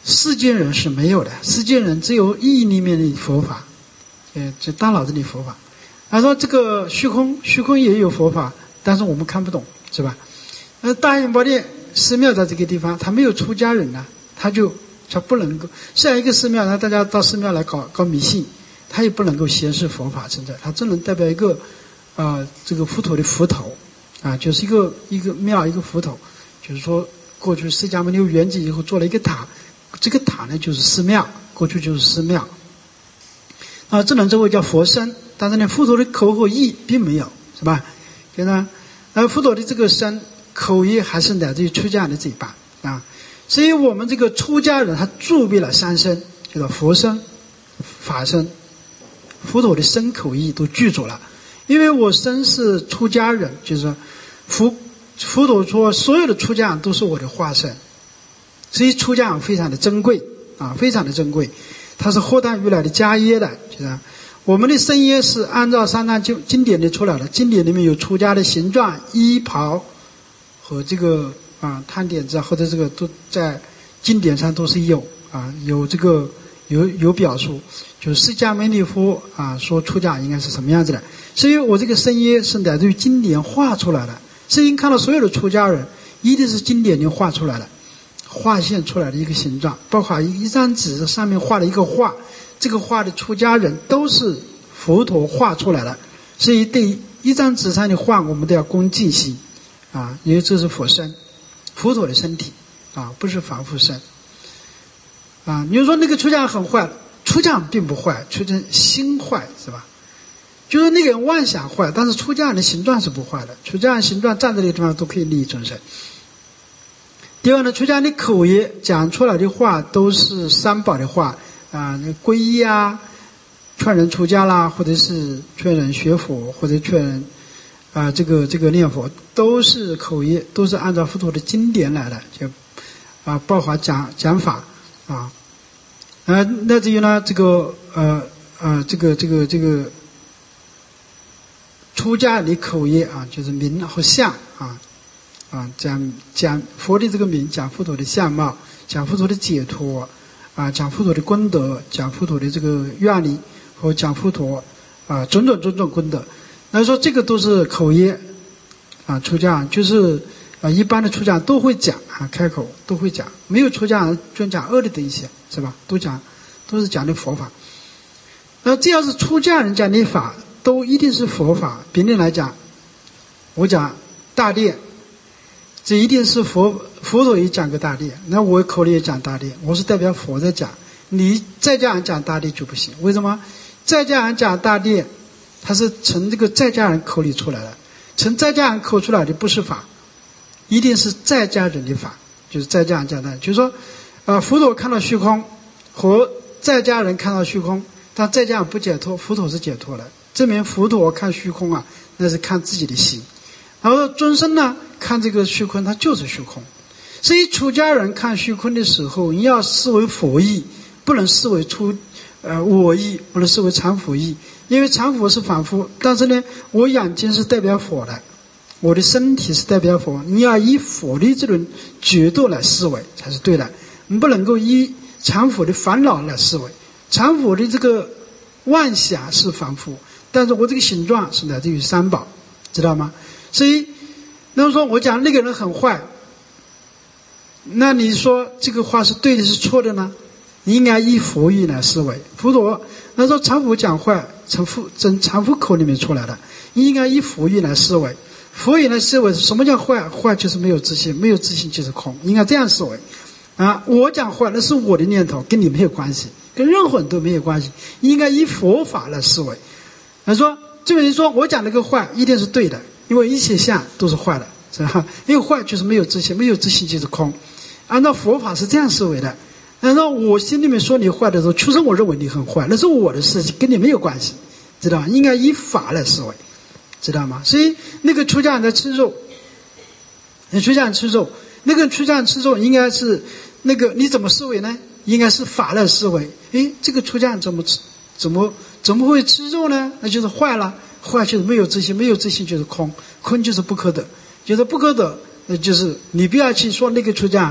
世间人是没有的，世间人只有意里面的佛法，呃，就大脑子里佛法。他说这个虚空，虚空也有佛法，但是我们看不懂，是吧？呃，大英宝殿寺庙在这个地方，他没有出家人呢，他就他不能够像一个寺庙，让大家到寺庙来搞搞迷信，他也不能够显示佛法存在，他只能代表一个啊、呃、这个佛陀的佛头啊，就是一个一个庙一个佛头，就是说过去释迦牟尼圆寂以后做了一个塔，这个塔呢就是寺庙，过去就是寺庙啊，这能这位叫佛身，但是呢佛陀的口和意并没有，是吧？对吧？而佛陀的这个身口意还是来自于出家人的嘴巴啊，所以我们这个出家人他具备了三身，叫做佛身、法身，佛陀的身口意都具足了。因为我身是出家人，就是说佛佛陀说所有的出家人都是我的化身，所以出家人非常的珍贵啊，非常的珍贵，它是荷担如来的迦叶的，就是我们的身业是按照三藏经经典里出来的，经典里面有出家的形状、衣袍和这个啊摊点子或者这个都在经典上都是有啊，有这个有有表述，就是释迦牟尼佛啊说出家应该是什么样子的，所以我这个身业是来自于经典画出来的。所以看到所有的出家人，一定是经典里画出来的，画现出来的一个形状，包括一张纸上面画了一个画，这个画的出家人都是佛陀画出来的，所以对一张纸上的画我们都要恭敬心啊，因为这是佛身，佛陀的身体啊，不是凡夫身啊。你说那个出家人很坏，出家人并不坏，出家人心坏，是吧？就是那个人妄想坏，但是出家人的形状是不坏的，出家人形状站在那个地方都可以利益众生。第二呢，出家人的口业讲出来的话都是三宝的话啊，皈依啊，劝人出家啦，或者是劝人学佛，或者劝人啊这个这个念佛，都是口业，都是按照佛陀的经典来的，就啊包括讲讲法啊，呃，那至于呢这个呃呃这个这个这个出家人的口业啊，就是名和相啊。啊，讲讲佛的这个名，讲佛陀的相貌，讲佛陀的解脱，啊，讲佛陀的功德，讲佛陀的这个愿力，和讲佛陀啊种种种种功德。那说这个都是口业啊，出家人就是啊，一般的出家人都会讲啊，开口都会讲，没有出家人专讲恶的东西，是吧？都讲，都是讲的佛法。那这要是出家人讲的法，都一定是佛法。比例来讲，我讲大殿。这一定是佛佛陀也讲个大殿，那我口里也讲大殿，我是代表佛在讲，你在家人讲大殿就不行。为什么？在家人讲大殿，他是从这个在家人口里出来的，从在家人口出来的不是法，一定是在家人的法，就是在家人讲大殿。就是说，呃，佛陀看到虚空和在家人看到虚空，但在家人不解脱，佛陀是解脱了，证明佛陀看虚空啊，那是看自己的心。然后众生呢，看这个虚空，它就是虚空。所以出家人看虚空的时候，你要视为佛意，不能视为出呃我意，不能视为常佛意。因为常佛是凡夫，但是呢，我眼睛是代表佛的，我的身体是代表佛。你要以佛的这种角度来思维才是对的，你不能够以常佛的烦恼来思维。常佛的这个妄想是凡夫，但是我这个形状是来自于三宝，知道吗？所以，那么说我讲那个人很坏，那你说这个话是对的是错的呢？你应该以佛意来思维。佛陀那说常佛讲坏，从佛从常佛口里面出来的，你应该以佛意来思维。佛意来思维，什么叫坏？坏就是没有自信，没有自信就是空，应该这样思维。啊，我讲坏那是我的念头，跟你没有关系，跟任何人都没有关系，应该以佛法来思维。他说，这个人说我讲那个坏一定是对的。因为一切相都是坏的，是吧？因为坏就是没有自信，没有自信就是空。按照佛法是这样思维的。按照我心里面说你坏的时候，确实我认为你很坏，那是我的事情，跟你没有关系，知道吗？应该以法来思维，知道吗？所以那个出家人在吃肉，那出家人吃肉，那个出家人吃肉应该是那个你怎么思维呢？应该是法来思维。诶，这个出家人怎么吃？怎么怎么会吃肉呢？那就是坏了。坏就是没有自信，没有自信就是空，空就是不可得，就是不可得，那就是你不要去说那个出家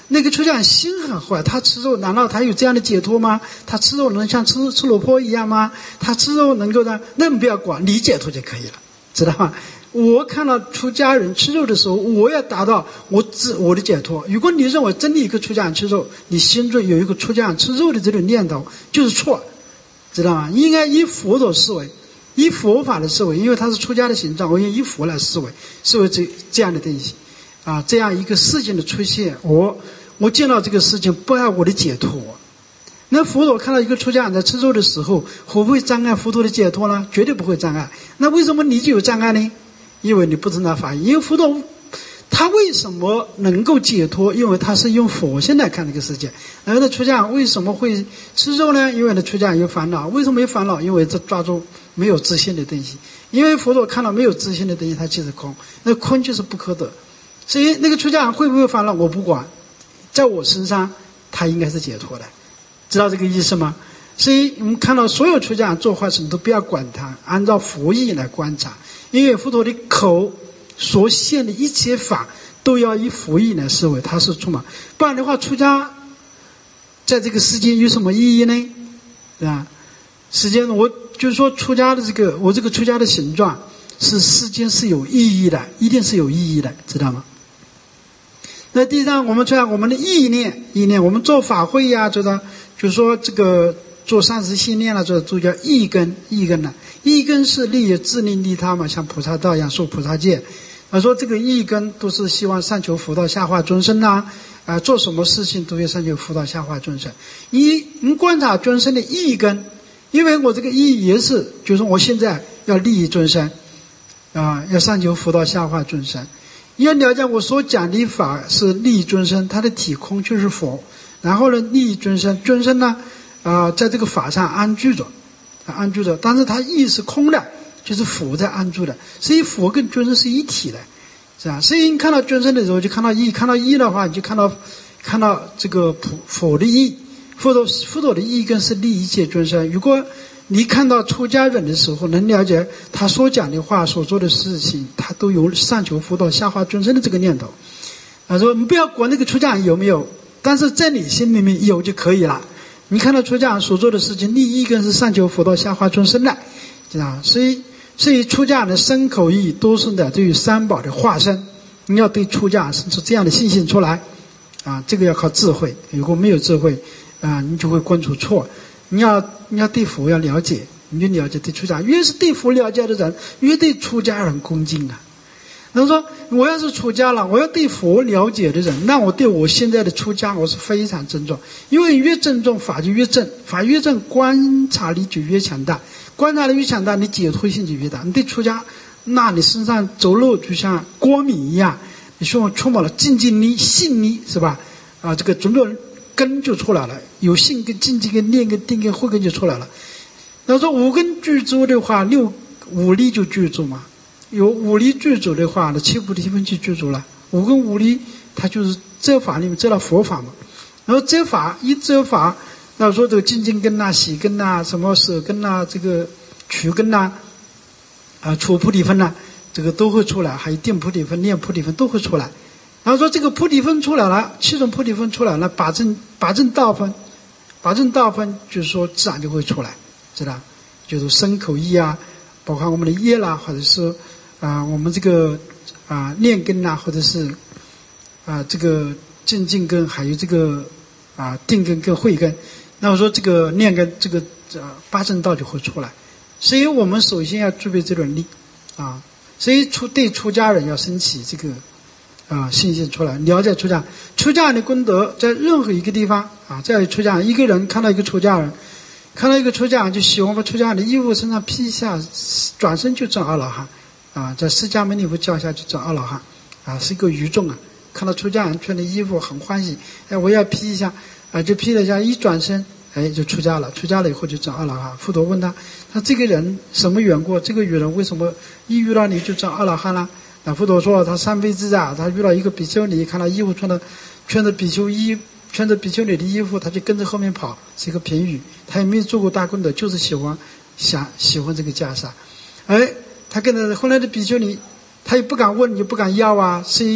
那个出家人心很坏，他吃肉难道他有这样的解脱吗？他吃肉能像吃吃萝卜一样吗？他吃肉能够让那么不要管，你解脱就可以了，知道吗？我看到出家人吃肉的时候，我要达到我自我的解脱。如果你认为真的一个出家人吃肉，你心中有一个出家人吃肉的这种念头，就是错，知道吗？应该以佛的思维，以佛法的思维，因为他是出家的形状，我用以佛来思维，思维这这样的东西啊，这样一个事情的出现，我我见到这个事情不爱我的解脱。那佛陀看到一个出家人在吃肉的时候，会不会障碍佛陀的解脱呢？绝对不会障碍。那为什么你就有障碍呢？因为你不知道法义。因为佛陀他为什么能够解脱？因为他是用佛性来看这个世界。然后呢，出家人为什么会吃肉呢？因为呢，出家人有烦恼。为什么有烦恼？因为这抓住没有自性的东西。因为佛陀看到没有自性的东西，它就是空，那空就是不可得。所以那个出家人会不会烦恼，我不管，在我身上他应该是解脱的，知道这个意思吗？所以我们看到所有出家人做坏事，都不要管他，按照佛意来观察。因为佛陀的口所现的一切法都要以佛意来思维，它是充满，不然的话出家在这个世间有什么意义呢？对吧？世间我就是说出家的这个我这个出家的形状是世间是有意义的，一定是有意义的，知道吗？那第三，我们出家我们的意念意念我们做法会呀、啊，知道就是说这个做三十信念了，这都叫意根意根呢。意根是利自利利他嘛，像菩萨道一样受菩萨戒。他说这个意根都是希望上求佛道下化众生呐、啊，啊、呃，做什么事情都要上求佛道下化众生。一，你观察众生的意根，因为我这个意也是，就是我现在要利益众生，啊、呃，要上求佛道下化众生。要了解我所讲的法是利益众生，它的体空就是佛，然后呢利益众生，众生呢，啊、呃，在这个法上安居着。安住的，但是它意是空的，就是佛在安住的，所以佛跟众生是一体的，是吧？所以你看到众生的时候，就看到意，看到意的话，你就看到看到这个佛的意，佛陀佛陀的意更是利一切众生。如果你看到出家人的时候，能了解他所讲的话、所做的事情，他都有上求佛道、下化众生的这个念头。他说你不要管那个出家人有没有，但是在你心里面有就可以了。你看到出家人所做的事情，利益更是上求佛道下化众生的，知道吗？所以，所以出家人的身口意都是的对于三宝的化身。你要对出家人生出这样的信心出来，啊，这个要靠智慧。如果没有智慧，啊，你就会观出错。你要你要对佛要了解，你就了解对出家人。越是对佛了解的人，越对出家人恭敬啊。他说我要是出家了，我要对佛了解的人，那我对我现在的出家我是非常尊重，因为越尊重法就越正，法越正观察力就越强大，观察力越强大，你解脱性就越大。你对出家，那你身上走路就像光明一样，你说充满了精进力、信力，是吧？啊，这个种种根就出来了，有信跟精进跟念跟定跟慧根就出来了。那说五根具足的话，六五力就具足嘛。有五力具足的话，那七菩提分就具足了。五根五力，它就是这法里面这了佛法嘛。然后这法一这法，那说这个精进根呐、喜根呐、什么舍根呐、这个取根呐、啊处菩提分呐、这个都会出来，还有定菩提分、念菩提分都会出来。然后说这个菩提分出来了，七种菩提分出来了，八正八正道分，八正道分就是说自然就会出来，知道？就是身口意啊，包括我们的业啦，或者是。啊，我们这个啊念根呐、啊，或者是啊这个精进根，还有这个啊定根跟慧根，那我说这个念根，这个啊八正道就会出来。所以我们首先要具备这种力啊，所以出对出家人要升起这个啊信心出来，了解出家出家人的功德，在任何一个地方啊，在出家人一个人看到一个出家人，看到一个出家人就喜欢把出家人的衣服身上披一下，转身就证阿罗汉。啊，在释迦牟尼佛教下去找阿罗汉，啊，是一个愚众啊！看到出家人穿的衣服很欢喜，哎，我要披一下，啊，就披了一下，一转身，哎，就出家了。出家了以后就找阿罗汉。佛陀问他，他这个人什么缘故？这个女人为什么一遇到你就找阿罗汉了？那佛陀说，他三辈子啊，他遇到一个比丘尼，看到衣服穿的穿着比丘衣，穿着比丘尼的衣服，他就跟着后面跑，是一个评语。他也没有做过大功德，就是喜欢想喜欢这个袈裟，哎。他跟着后来的比丘尼，他也不敢问，也不敢要啊。所以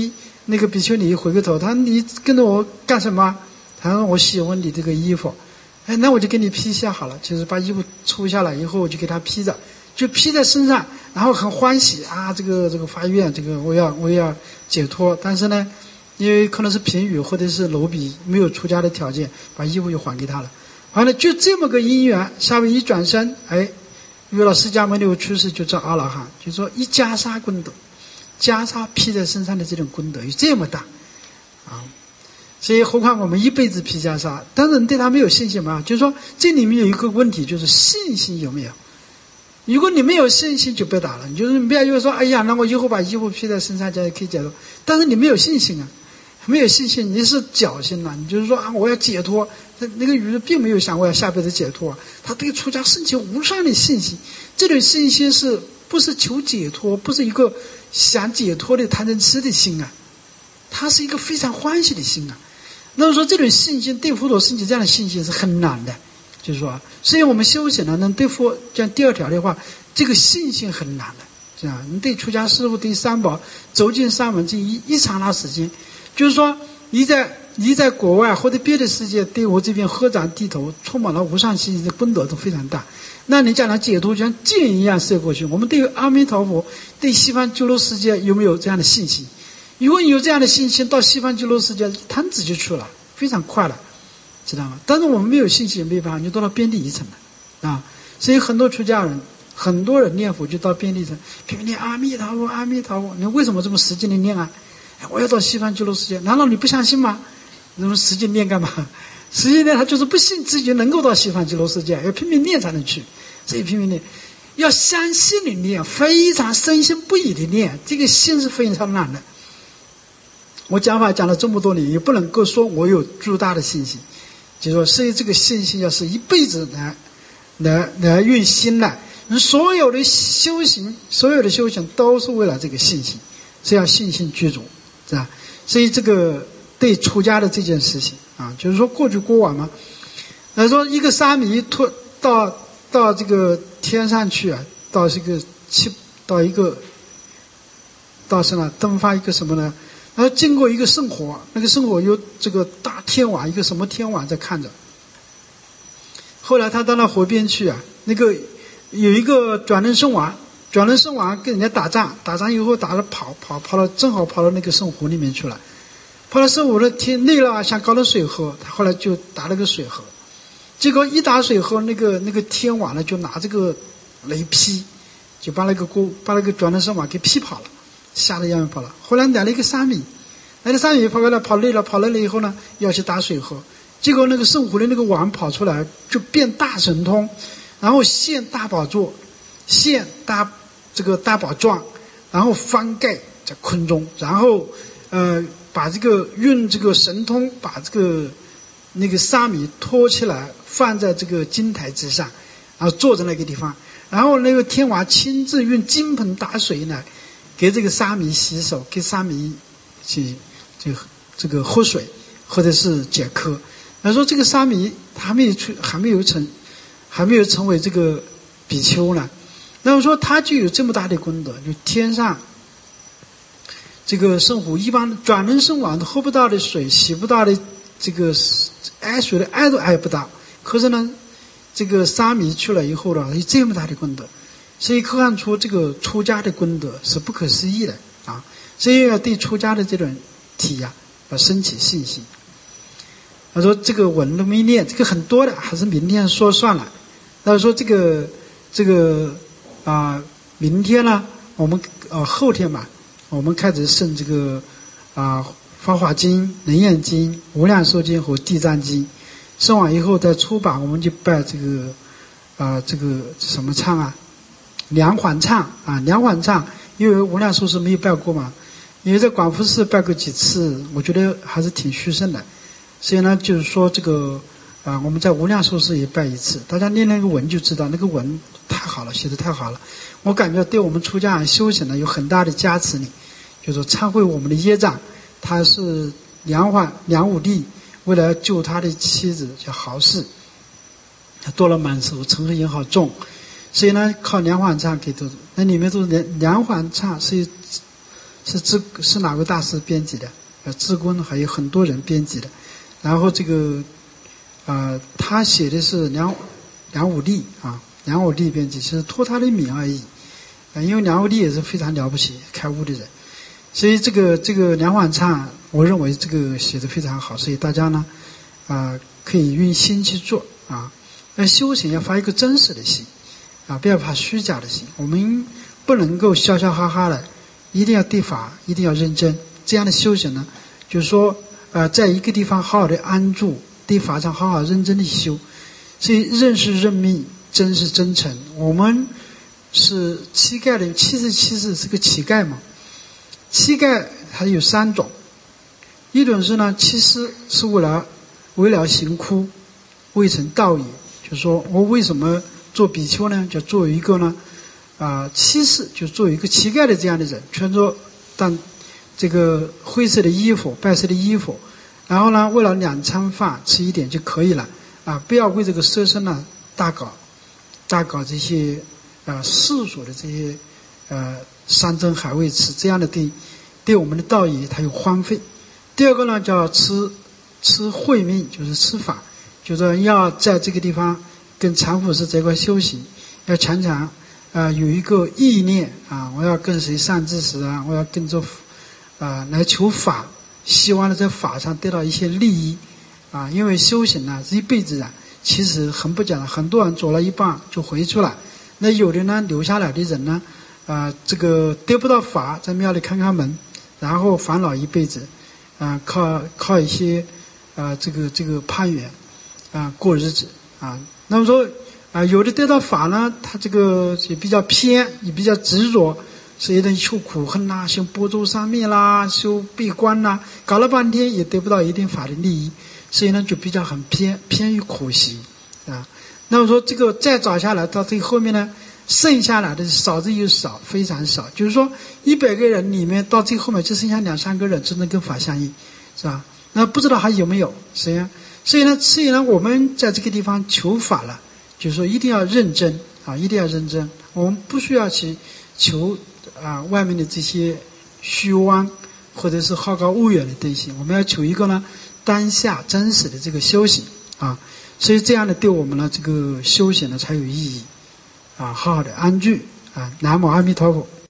那个比丘尼回过头，他说你跟着我干什么？他说我喜欢你这个衣服，哎，那我就给你披下好了，就是把衣服脱下来以后，我就给他披着，就披在身上，然后很欢喜啊，这个这个发愿，这个我要我要解脱。但是呢，因为可能是贫语或者是奴婢，没有出家的条件，把衣服又还给他了。完了，就这么个因缘，下面一转身，哎，遇到释迦牟尼佛出世就叫阿罗汉，就说一袈裟功德，袈裟披在身上的这种功德有这么大啊！所以何况我们一辈子披袈裟，但是你对他没有信心嘛？就是说这里面有一个问题，就是信心有没有？如果你没有信心就别打了，你就是不要就是说，哎呀，那我以后把衣服披在身上，这样可以解脱。但是你没有信心啊，没有信心，你是侥幸了。你就是说啊，我要解脱，那那个鱼并没有想我要下辈子解脱，他对出家升起无上的信心。这种信心是不是求解脱，不是一个想解脱的贪嗔痴的心啊，他是一个非常欢喜的心啊。那么说这种信心对佛陀升起这样的信心是很难的，就是说，所以我们修行呢，能对佛讲第二条的话，这个信心很难的，这样你对出家师父对三宝走进三门这一一刹那时间，就是说你在你在国外或者别的世界对我这边合掌低头，充满了无上信心的功德都非常大。那你将来解脱就像箭一样射过去。我们对阿弥陀佛对西方极乐世界有没有这样的信心？如果你有这样的信心，到西方极乐世界一弹指就去了，非常快了，知道吗？但是我们没有信心，没办法，你到了边地一层了啊！所以很多出家人，很多人念佛就到边地层，拼命念阿弥陀佛，阿弥陀佛。你为什么这么使劲的念啊？哎，我要到西方极乐世界，难道你不相信吗？你么使劲念干嘛？使劲念他就是不信自己能够到西方极乐世界，要拼命念才能去，所以拼命念，要相信的念，非常深信不疑的念，这个心是非常难的。我讲法讲了这么多年，也不能够说我有巨大的信心，就是说，所以这个信心要是一辈子来来来运心来，所有的修行，所有的修行都是为了这个信心，是要信心具足，是吧？所以这个对出家的这件事情啊，就是说过去过往嘛，那说一个沙弥脱到到这个天上去啊，到这个七到一个到什么登发一个什么呢？然后经过一个圣火，那个圣火有这个大天王，一个什么天王在看着。后来他到那河边去啊，那个有一个转轮圣王，转轮圣王跟人家打仗，打仗以后打了跑跑跑了，正好跑到那个圣湖里面去了。跑到圣湖的天累了，想搞点水喝，他后来就打了个水喝。结果一打水喝，那个那个天王呢就拿这个雷劈，就把那个锅把那个转轮圣王给劈跑了。吓得要命跑了。后来来了一个沙弥，来了沙弥跑过来，跑累了，跑累了以后呢，要去打水喝。结果那个圣湖的那个王跑出来，就变大神通，然后现大宝座，现大这个大宝状，然后翻盖在空中，然后呃把这个运这个神通，把这个那个沙弥拖起来，放在这个金台之上，然后坐在那个地方，然后那个天王亲自用金盆打水呢。给这个沙弥洗手，给沙弥去这个这个喝水，或者是解渴。他说这个沙弥他还没有出，还没有成，还没有成为这个比丘呢。那么说他就有这么大的功德，就天上这个圣湖，一般转轮圣王都喝不到的水，洗不到的这个挨水的挨都挨不到。可是呢，这个沙弥去了以后呢，有这么大的功德。所以可看出这个出家的功德是不可思议的啊！所以要对出家的这种体呀、啊，要升起信心。他说这个文都没念，这个很多的，还是明天说算了。他说这个这个啊、呃，明天呢，我们呃后天嘛，我们开始诵这个啊《法华经》《楞严经》《无量寿经》和《地藏经》，诵完以后再出版，我们就拜这个啊、呃、这个什么唱啊？梁环唱啊，梁环唱，因为无量寿是没有拜过嘛，因为在广福寺拜过几次，我觉得还是挺殊胜的，所以呢，就是说这个啊，我们在无量寿寺也拜一次，大家念那个文就知道，那个文太好了，写的太好了，我感觉对我们出家人修行呢有很大的加持力，就是说忏悔我们的业障。他是梁环梁武帝为了救他的妻子叫郝氏，他堕了满手，嗔恨也好重。所以呢，靠梁环唱给得，那里面都是梁梁环唱是是智是哪位大师编辑的？呃，智公还有很多人编辑的。然后这个，呃，他写的是梁梁武帝啊，梁武帝编辑，其实托他的名而已。啊，因为梁武帝也是非常了不起开悟的人，所以这个这个梁焕灿，我认为这个写得非常好，所以大家呢，啊、呃，可以用心去做啊。那修行要发一个真实的心啊，不要发虚假的心。我们不能够笑笑哈哈的，一定要对法，一定要认真。这样的修行呢，就是说，呃，在一个地方好好的安住，对法上好好认真的修。所以认是认命，真是真诚。我们是乞丐的，七十七世是个乞丐嘛。乞丐它有三种，一种是呢，其实是为了为了行苦，未成道也。就是说我为什么做比丘呢？就作为一个呢，啊、呃，七世就作为一个乞丐的这样的人，穿着但这个灰色的衣服、白色的衣服，然后呢，为了两餐饭吃一点就可以了啊，不要为这个色身呢大搞大搞这些呃世俗的这些呃山珍海味吃，这样的对对我们的道义它有荒废。第二个呢，叫吃吃慧命，就是吃法，就是要在这个地方跟禅法师这块修行，要常常啊、呃、有一个意念啊，我要跟随善知识啊，我要跟着啊、呃、来求法，希望呢在法上得到一些利益啊，因为修行呢是一辈子啊，其实很不简单，很多人做了一半就回出来，那有的呢留下来的人呢，啊、呃、这个得不到法，在庙里看看门，然后烦恼一辈子，啊、呃、靠靠一些啊、呃、这个这个攀缘啊、呃、过日子啊。那么说啊、呃、有的得到法呢，他这个也比较偏，也比较执着，所以呢修苦恨啦，修般舟三昧啦，修闭关啦，搞了半天也得不到一定法的利益，所以呢就比较很偏偏于苦行啊。那么说这个再找下来到最后面呢，剩下来的少之又少，非常少，就是说一百个人里面到最后面就剩下两三个人真正跟法相应，是吧？那不知道还有没有谁啊？所以呢，所以呢，我们在这个地方求法了，就是说一定要认真啊，一定要认真。我们不需要去求啊外面的这些虚妄或者是好高骛远的东西，我们要求一个呢当下真实的这个修行啊。所以这样的对我们呢这个修行呢才有意义啊，好好的安居啊。南无阿弥陀佛。